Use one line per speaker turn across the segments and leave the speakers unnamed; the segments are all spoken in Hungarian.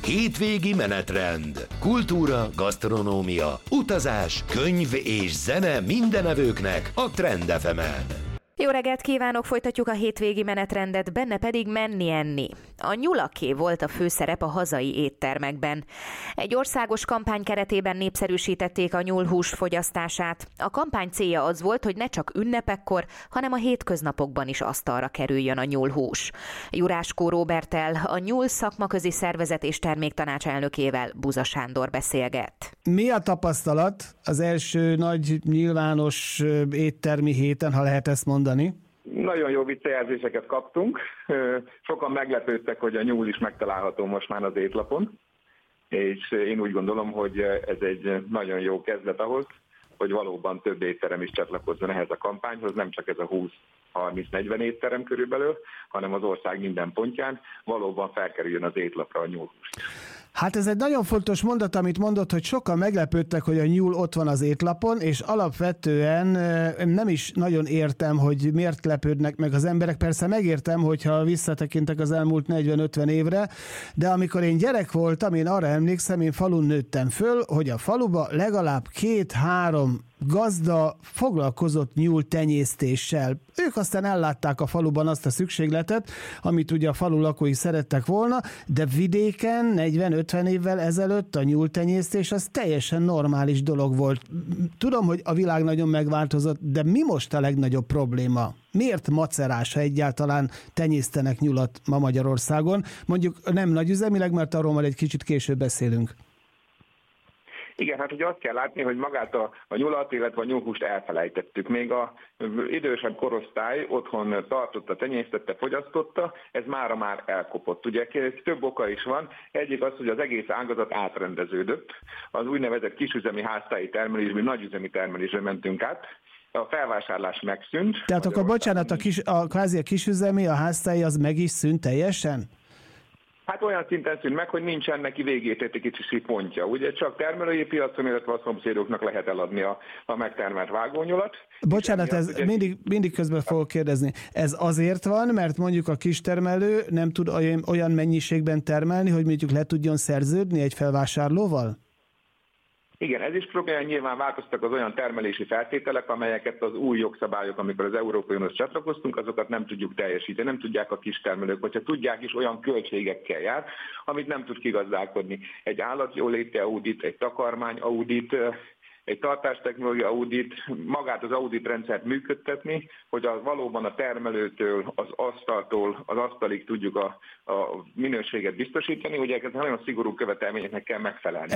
Hétvégi menetrend. Kultúra, gasztronómia, utazás, könyv és zene mindenevőknek a Trend FM-en.
Jó reggelt kívánok, folytatjuk a hétvégi menetrendet, benne pedig menni-enni. A nyulaké volt a főszerep a hazai éttermekben. Egy országos kampány keretében népszerűsítették a nyúlhús fogyasztását. A kampány célja az volt, hogy ne csak ünnepekkor, hanem a hétköznapokban is asztalra kerüljön a nyúlhús. Juráskó Róberttel, a Nyúl szakmaközi szervezet és terméktanács elnökével Buza Sándor beszélget.
Mi a tapasztalat az első nagy nyilvános éttermi héten, ha lehet ezt mondani?
Nagyon jó visszajelzéseket kaptunk. Sokan meglepődtek, hogy a nyúl is megtalálható most már az étlapon, és én úgy gondolom, hogy ez egy nagyon jó kezdet ahhoz, hogy valóban több étterem is csatlakozzon ehhez a kampányhoz, nem csak ez a 20-30-40 étterem körülbelül, hanem az ország minden pontján valóban felkerüljön az étlapra a nyúlhús.
Hát ez egy nagyon fontos mondat, amit mondott, hogy sokan meglepődtek, hogy a nyúl ott van az étlapon, és alapvetően nem is nagyon értem, hogy miért lepődnek meg az emberek. Persze megértem, hogyha visszatekintek az elmúlt 40-50 évre, de amikor én gyerek voltam, én arra emlékszem, én falun nőttem föl, hogy a faluba legalább 2-3 gazda foglalkozott nyúltenyésztéssel. Ők aztán ellátták a faluban azt a szükségletet, amit ugye a falu lakói szerettek volna, de vidéken 40-50 évvel ezelőtt a nyúltenyésztés az teljesen normális dolog volt. Tudom, hogy a világ nagyon megváltozott, de mi most a legnagyobb probléma? Miért macerás, ha egyáltalán tenyésztenek nyulat ma Magyarországon? Mondjuk nem nagyüzemileg, mert arról majd egy kicsit később beszélünk.
Igen, hát ugye azt kell látni, hogy magát a nyulat, illetve a nyúlhúst elfelejtettük. Még az idősebb korosztály otthon tartotta, tenyésztette, fogyasztotta, ez mára már elkopott. Ugye több oka is van. Egyik az, hogy az egész ágazat átrendeződött. Az úgynevezett kisüzemi háztáji termelésből nagyüzemi termelésre mentünk át. A felvásárlás megszűnt.
Tehát akkor bocsánat, kvázi a kisüzemi, a háztáji az meg is szűnt teljesen?
Hát olyan szinten szűnt meg, hogy nincsen neki végértékítési pontja. Ugye csak termelői piacon, illetve a szomszédoknak lehet eladni a megtermelt vágónyulat.
Bocsánat, ez mindig közben fogok kérdezni. Ez azért van, mert mondjuk a kistermelő nem tud olyan mennyiségben termelni, hogy mondjuk le tudjon szerződni egy felvásárlóval?
Igen, ez is probléma, nyilván változtak az olyan termelési feltételek, amelyeket az új jogszabályok, amikor az Európai Unióhoz csatlakoztunk, azokat nem tudjuk teljesíteni, nem tudják a kistermelők, vagy ha tudják is, olyan költségekkel jár, amit nem tud kigazdálkodni. Egy állatjóléti audit, egy takarmány audit, egy tartástechnológia audit, magát az audit rendszert működtetni, hogy valóban a termelőtől, az asztaltól, az asztalig tudjuk a minőséget biztosítani, ugye ezek nagyon szigorú követelményeknek kell megfelelni.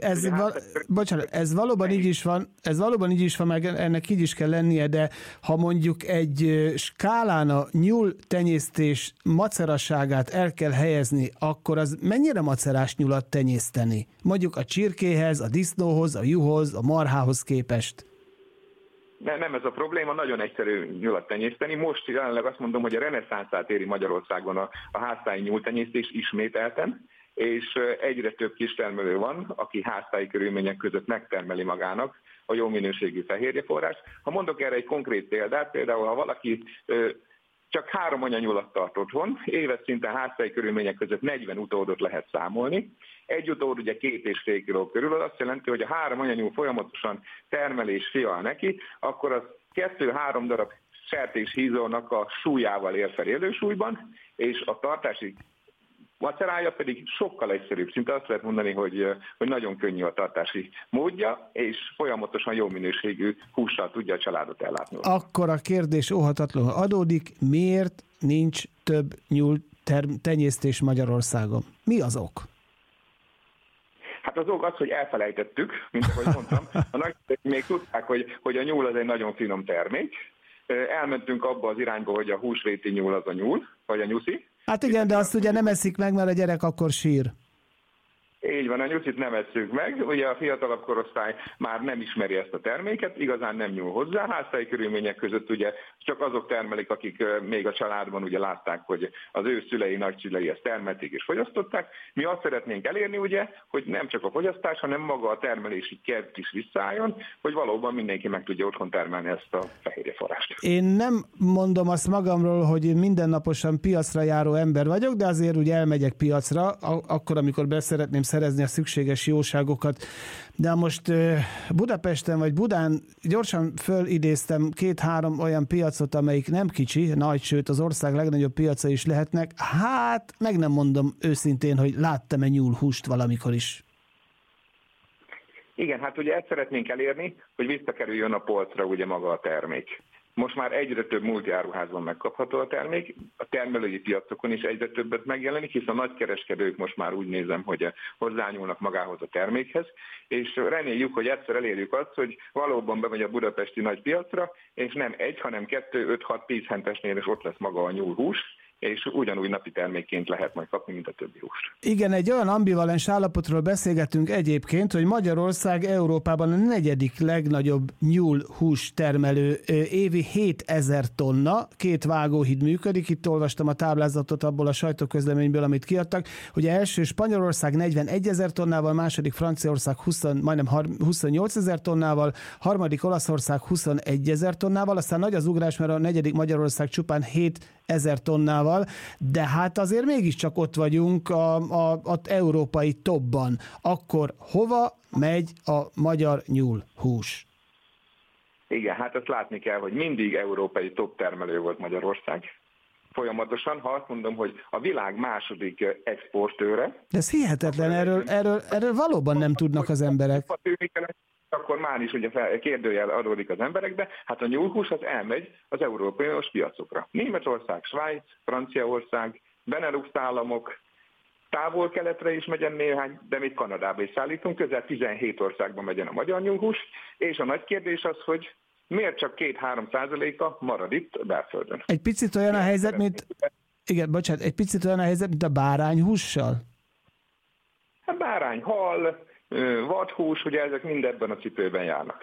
Ez valóban így is van, meg ennek így is kell lennie, de ha mondjuk egy skálán a nyúl tenyésztés macerasságát el kell helyezni, akkor az mennyire macerás nyulat tenyészteni? Mondjuk a csirkéhez, a disznóhoz, a juhhoz, a marhához képest.
Nem ez a probléma, nagyon egyszerű nyulat tenyészteni. Most jelenleg azt mondom, hogy a reneszánszát éri Magyarországon a háztáji nyúltenyésztés ismételten, és egyre több kistermelő van, aki háztáji körülmények között megtermeli magának a jó minőségű fehérjeforrást. Ha mondok erre egy konkrét példát, például ha valaki csak 3 anyanyulat tart otthon, éves szinten háztáji körülmények között 40 utódot lehet számolni. Egy utód ugye 2,5 kg körül, az azt jelenti, hogy a 3 anyanyúl folyamatosan termel és fial neki, akkor az 2-3 darab sertéshízónak a súlyával ér fel élősúlyban, és a tartási macerája pedig sokkal egyszerűbb. Szinte azt lehet mondani, hogy nagyon könnyű a tartási módja, és folyamatosan jó minőségű hússal tudja a családot ellátni.
Akkor a kérdés óhatatlanul adódik, miért nincs több nyúl tenyésztés Magyarországon? Mi az ok?
Hát az ok az, hogy elfelejtettük, mint ahogy mondtam. A nagyszülők még tudták, hogy a nyúl az egy nagyon finom termék. Elmentünk abba az irányba, hogy a húsvéti nyúl az a nyúl, vagy a nyuszi.
Hát igen, de azt ugye nem eszik meg, mert a gyerek akkor sír.
Így van, a nyuszit nem esszük meg, ugye a fiatalabb korosztály már nem ismeri ezt a terméket, igazán nem nyúl hozzá, háztai körülmények között ugye csak azok termelik, akik még a családban ugye látták, hogy az ő szülei, nagyszülei ezt termelték és fogyasztották. Mi azt szeretnénk elérni ugye, hogy nem csak a fogyasztás, hanem maga a termelési kedv is visszaálljon, hogy valóban mindenki meg tudja otthon termelni ezt a fehérjeforrást.
Én nem mondom azt magamról, hogy én mindennaposan piacra járó ember vagyok, de azért úgy elmegyek piacra, akkor, amikor beszeretném szerezni a szükséges jóságokat. De most Budapesten vagy Budán gyorsan fölidéztem 2-3 olyan piacot, amelyik nem kicsi, nagy, sőt az ország legnagyobb piaca is lehetnek. Hát meg nem mondom őszintén, hogy láttam-e nyúlhúst valamikor is.
Igen, hát ugye ezt szeretnénk elérni, hogy visszakerüljön a polcra ugye maga a termék. Most már egyre több multiáruházban megkapható a termék, a termelői piacokon is egyre többet megjelenik, hiszen a nagykereskedők most már úgy nézem, hogy hozzányúlnak magához a termékhez, és reméljük, hogy egyszer elérjük azt, hogy valóban bemegy a budapesti nagy piacra, és nem 1, hanem 2, 5, 6, 10 hentesnél is ott lesz maga a nyúlhús, és ugyanúgy napi termékként lehet majd kapni, mint a többi húst.
Igen, egy olyan ambivalens állapotról beszélgetünk egyébként, hogy Magyarország Európában a 4. legnagyobb nyúlhús termelő, évi 7000 tonna, 2 vágóhíd működik, itt olvastam a táblázatot abból a sajtóközleményből, amit kiadtak, hogy első Spanyolország 41 000 tonnával, második Franciaország majdnem 28 000 tonnával, harmadik Olaszország 21 000 tonnával, aztán nagy az ugrás, mert a 4. Magyarország csupán 7000 tonnával, de hát azért mégiscsak ott vagyunk az európai topban. Akkor hova megy a magyar nyúlhús?
Igen, hát ezt látni kell, hogy mindig európai top termelő volt Magyarország. Folyamatosan, ha azt mondom, hogy a világ második exportőre.
De ez hihetetlen, erről valóban nem tudnak az emberek.
Akkor már is ugye kérdőjel adódik az emberekbe, hát a nyúlhús az elmegy az európai piacokra. Németország, Svájc, Franciaország, Benelux államok, távol-keletre is megyen néhány, de még Kanadába is szállítunk, közel 17 országban megyen a magyar nyúlhús, és a nagy kérdés az, hogy miért csak 2-3% marad itt a belföldön.
Egy picit olyan a helyzet, egy picit olyan a helyzet, mint a bárányhússal?
A bárány, hal, vadhús, ugye ezek mind ebben a cipőben járnak.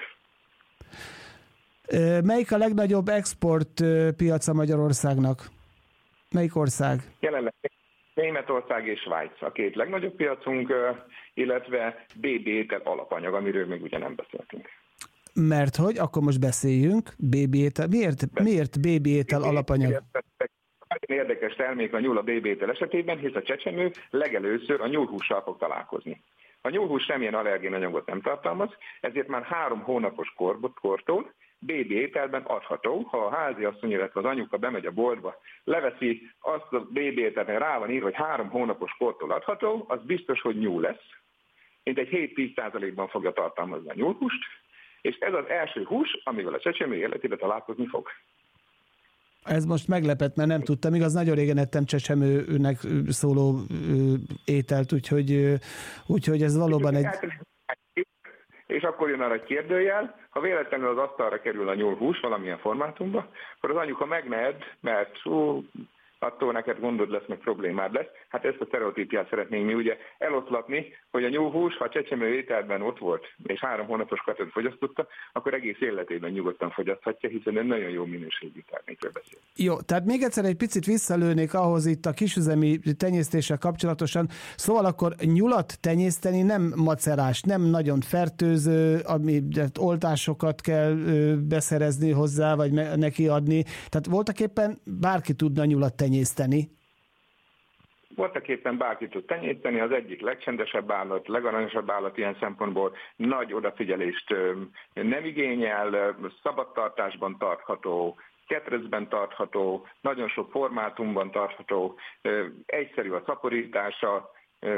Melyik a legnagyobb export piaca Magyarországnak? Melyik ország?
Jelenleg Németország és Svájc a 2 legnagyobb piacunk, illetve BB étel alapanyag, amiről még ugye nem beszéltünk.
Mert hogy? Akkor most beszéljünk. BB étel. Miért BB étel alapanyag?
Nagyon érdekes termék a nyúl a BB étel esetében, hisz a csecsemő legelőször a nyúlhússal fog találkozni. A nyúlhús semmilyen allergénanyagot nem tartalmaz, ezért már 3 hónapos kortól BB ételben adható. Ha a háziasszony, illetve az anyuka bemegy a boltba, leveszi azt a BB ételben, rá van írva, hogy 3 hónapos kortól adható, az biztos, hogy nyúl lesz. Mintegy 7-10%-ban fogja tartalmazni a nyúlhúst, és ez az első hús, amivel a csecsemő életébe találkozni fog.
Ez most meglepett, mert nem tudtam. Igaz, nagyon régen ettem csecsemőnek szóló ételt, úgyhogy ez valóban egy...
És akkor jön arra egy kérdőjel, ha véletlenül az asztalra kerül a nyúlhús valamilyen formátumba, akkor az anyuka megned, mert attól neked gondod lesz, meg problémád lesz. Hát ezt a sztereotípiát szeretnénk mi ugye eloszlatni, hogy a nyúlhús, ha a csecsemő ételben ott volt, és 3 hónapos kortól fogyasztotta, akkor egész életében nyugodtan fogyaszthatja, hiszen egy nagyon jó minőségű termékről beszél.
Jó, tehát még egyszer egy picit visszalőnék ahhoz itt a kisüzemi tenyésztéssel kapcsolatosan. Szóval akkor nyulat tenyészteni nem macerás, nem nagyon fertőző, oltásokat kell beszerezni hozzá, vagy neki adni. Tehát voltaképpen bárki tudna nyulat tenyészteni.
Voltaképpen bárki tud tenyészteni, az egyik legcsendesebb állat, legaranyosabb állat ilyen szempontból, nagy odafigyelést nem igényel, szabadtartásban tartható, ketrecben tartható, nagyon sok formátumban tartható, egyszerű a szaporítása,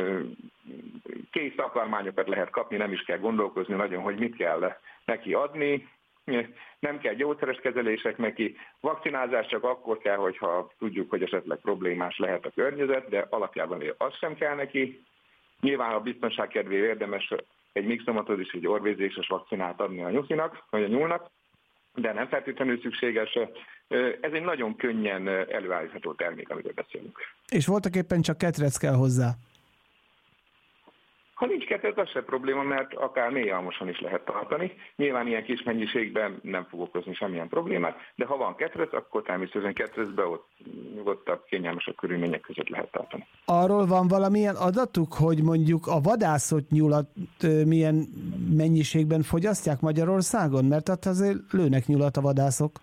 kész takarmányokat lehet kapni, nem is kell gondolkozni nagyon, hogy mit kell neki adni, nem kell gyógyszeres kezelések neki, vakcinázás csak akkor kell, hogyha tudjuk, hogy esetleg problémás lehet a környezet, de alapjában az sem kell neki. Nyilván a biztonság kedvéért érdemes egy mixomatod és egy orvézéses vakcinát adni a nyuszinak, vagy a nyúlnak, de nem feltétlenül szükséges. Ez egy nagyon könnyen előállítható termék, amiről beszélünk.
És voltaképpen csak ketrec kell hozzá?
Ha nincs ketrec, az se probléma, mert akár mélyalmosan is lehet tartani. Nyilván ilyen kis mennyiségben nem fog okozni semmilyen problémát, de ha van ketrec, akkor természetesen ketrecbe ott nyugodtabb, kényelmesebb körülmények között lehet tartani.
Arról van valamilyen adatuk, hogy mondjuk a vadászott nyulat milyen mennyiségben fogyasztják Magyarországon? Mert ott azért lőnek nyulat a vadászok.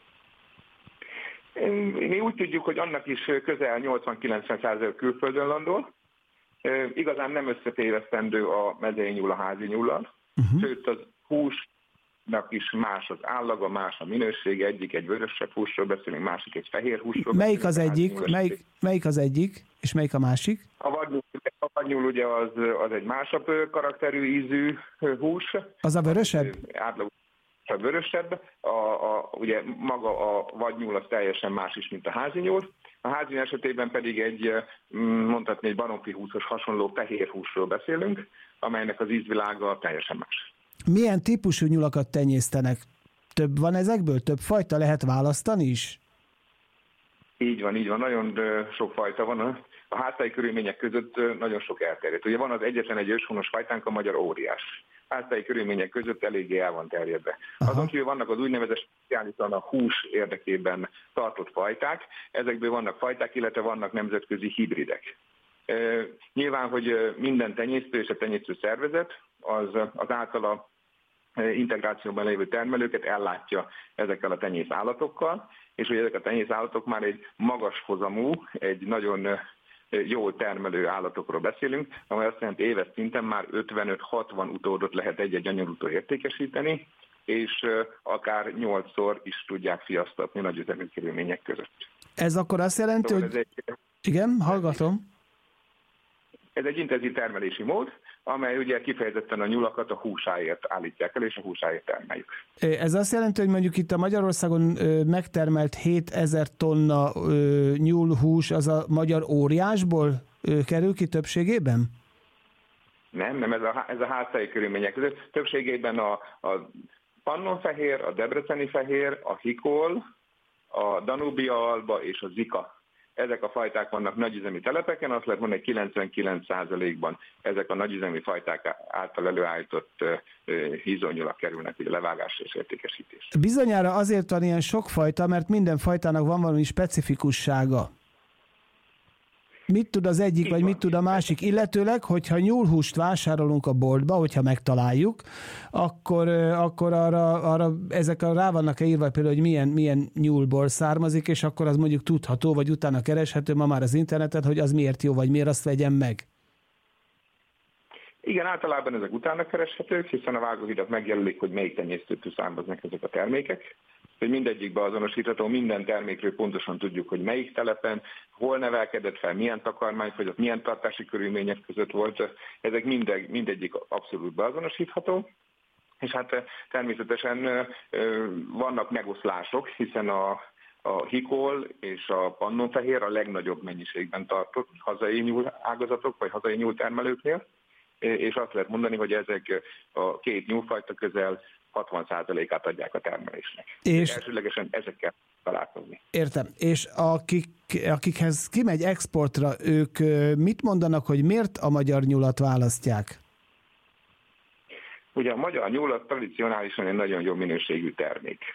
Mi úgy tudjuk, hogy annak is közel 80-90% külföldön landol. Igazán nem összetévesztendő a mezei nyúl a házi nyúllal, sőt az húsnak is más az állaga, más a minősége, egyik egy vörösebb húsról beszélünk, másik egy fehér húsról.
Melyik az egyik, melyik az egyik, és melyik a másik?
A vadnyúl ugye az egy másabb karakterű ízű hús.
Az a vörösebb?
A vörösebb, ugye maga a vadnyúl az teljesen más is, mint a házi nyúl. A házi esetében pedig mondhatni egy baromfi húszos hasonló fehér húsról beszélünk, amelynek az ízvilága teljesen más.
Milyen típusú nyulakat tenyésztenek? Több van ezekből? Több fajta lehet választani is?
Így van. Nagyon sok fajta van. A háztai körülmények között nagyon sok elterjedt. Ugye van az egyetlen egy őshonos fajtánk, a magyar óriás. Háztai körülmények között eléggé el van terjedve. Azon kívül vannak az úgynevezett speciálisan a hús érdekében tartott fajták. Ezekből vannak fajták, illetve vannak nemzetközi hibridek. Nyilván, hogy minden tenyésztő és a tenyésztő szervezet az általa integrációban lévő termelőket ellátja ezekkel a tenyész állatokkal, és hogy ezek a tenyész állatok már egy magas hozamú, egy nagyon jól termelő állatokról beszélünk, amely azt jelenti, éves szinten már 55-60 utódot lehet egy-egy anyagútól értékesíteni, és akár 8-szor is tudják fiasztatni nagy üzemi körülmények között.
Ez akkor azt jelenti, hogy... Igen, hallgatom.
Ez egy intenzív termelési mód, amely ugye kifejezetten a nyulakat a húsáért állítják el, és a húsáért termeljük. Ez
azt jelenti, hogy mondjuk itt a Magyarországon megtermelt 7000 tonna nyúlhús, az a magyar óriásból kerül ki többségében? Nem, ez a háztai körülmények között. Többségében a pannonfehér, a debreceni fehér, a hikol, a Danubia alba és a zika. Ezek a fajták vannak nagyüzemi telepeken, azt lehet mondani, hogy 99%-ban ezek a nagyüzemi fajták által előállított hízónyulak kerülnek ugye levágásra és értékesítésre. Bizonyára azért van ilyen sok fajta, mert minden fajtának van valami specifikussága. Mit tud az egyik, vagy mit tud a másik? Illetőleg, hogyha nyúlhúst vásárolunk a boltba, hogyha megtaláljuk, akkor arra ezek rá vannak-e írva például, hogy milyen nyúlból származik, és akkor az mondjuk tudható, vagy utána kereshető ma már az interneten, hogy az miért jó, vagy miért azt vegyem meg? Igen, általában ezek utána kereshetők, hiszen a vágóhidak megjelölik, hogy melyik tenyésztőtől származnak ezek a termékek. Hogy mindegyikbe azonosítható, minden termékről pontosan tudjuk, hogy melyik telepen, hol nevelkedett fel, milyen takarmányfogyott, milyen tartási körülmények között volt. Ezek mindegyik abszolút beazonosítható. És hát természetesen vannak megoszlások, hiszen a hikol és a pannonfehér a legnagyobb mennyiségben tartott hazai nyúl ágazatok, vagy hazai nyúltermelőknél. És azt lehet mondani, hogy ezek a két nyúlfajta közel 60%-át adják a termelésnek. És elsőlegesen ezekkel találkozni. Értem. És akikhez kimegy exportra, ők mit mondanak, hogy miért a magyar nyulat választják? Ugye a magyar nyulat tradicionálisan egy nagyon jó minőségű termék.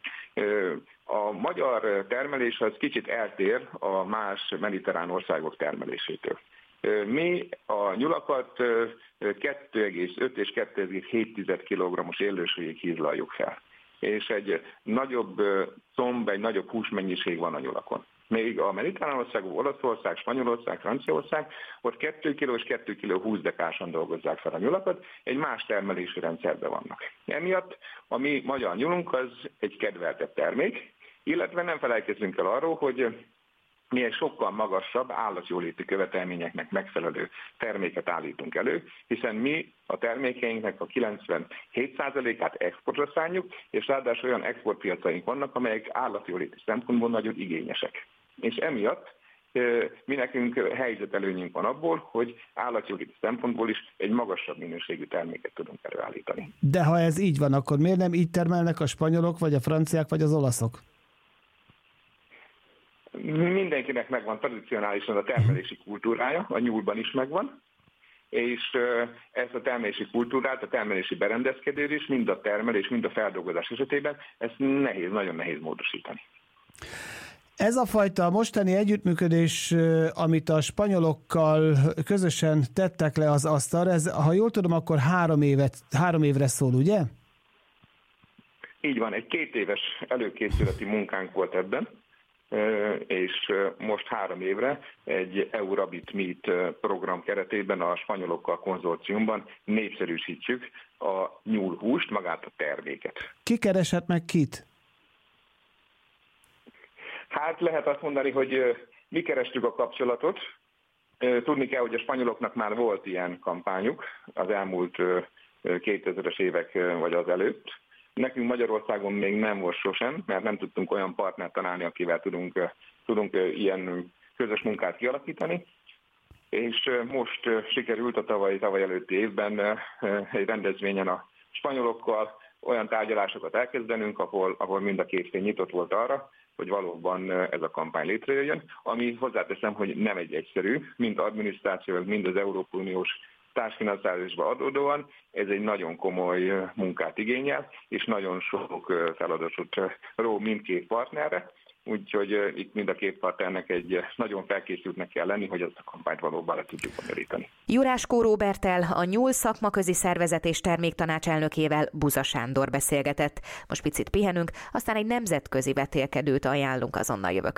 A magyar termelés az kicsit eltér a más mediterrán országok termelésétől. Mi a nyulakat 2,5 és 2,7 kg-os élősségig hízlaljuk fel. És egy nagyobb comb, egy nagyobb húsmennyiség van a nyulakon. Még a mediterrán országok, Olaszország, Spanyolország, Franciaország, ott 2 kg és 2 kg 20 dekásan dolgozzák fel a nyulakat, egy más termelési rendszerben vannak. Emiatt a mi magyar nyulunk az egy kedveltebb termék, illetve nem felejtkezzünk el arról, hogy mi egy sokkal magasabb állatjóléti követelményeknek megfelelő terméket állítunk elő, hiszen mi a termékeinknek a 97%-át exportra szálljuk, és ráadásul olyan exportpiacaink vannak, amelyek állatjóléti szempontból nagyon igényesek. És emiatt mi nekünk helyzetelőnyünk van abból, hogy állatjóléti szempontból is egy magasabb minőségű terméket tudunk előállítani. De ha ez így van, akkor miért nem így termelnek a spanyolok, vagy a franciák, vagy az olaszok? Mindenkinek megvan tradicionálisan a termelési kultúrája, a nyúlban is megvan.
és ezt a termelési kultúrát, a termelési berendezkedést mind a termelés, mind a feldolgozás esetében ezt nagyon nehéz módosítani.
Ez a fajta mostani együttműködés, amit a spanyolokkal közösen tettek le az asztalra, ez, ha jól tudom, akkor 3 évre szól, ugye?
Így van, egy 2 éves előkészületi munkánk volt ebben, és most 3 évre egy EU Rabbit Meat program keretében a spanyolokkal konzorciumban népszerűsítjük a nyúlhúst, magát a terméket.
Ki keresett meg kit?
Hát lehet azt mondani, hogy mi kerestük a kapcsolatot. Tudni kell, hogy a spanyoloknak már volt ilyen kampányuk az elmúlt 2000-es évek vagy az előtt. Nekünk Magyarországon még nem volt sosem, mert nem tudtunk olyan partnert találni, akivel tudunk ilyen közös munkát kialakítani. És most sikerült a tavaly előtti évben egy rendezvényen a spanyolokkal olyan tárgyalásokat elkezdenünk, ahol mind a két fél nyitott volt arra, hogy valóban ez a kampány létrejöjjön, ami hozzáteszem, hogy nem egy egyszerű, mind adminisztráció, mind az Európai Uniós társfinanszírozásba adódóan, ez egy nagyon komoly munkát igényel, és nagyon sok feladatot ró mindkét partnerre, úgyhogy itt mind a két partnernek egy nagyon felkészültnek kell lenni, hogy ezt a kampányt valóban le tudjuk bonyolítani.
Juráskó Róberttel, a Nyúl szakmaközi szervezet és terméktanács elnökével Buza Sándor beszélgetett. Most picit pihenünk, aztán egy nemzetközi vetélkedőt ajánlunk, azonnal jövök.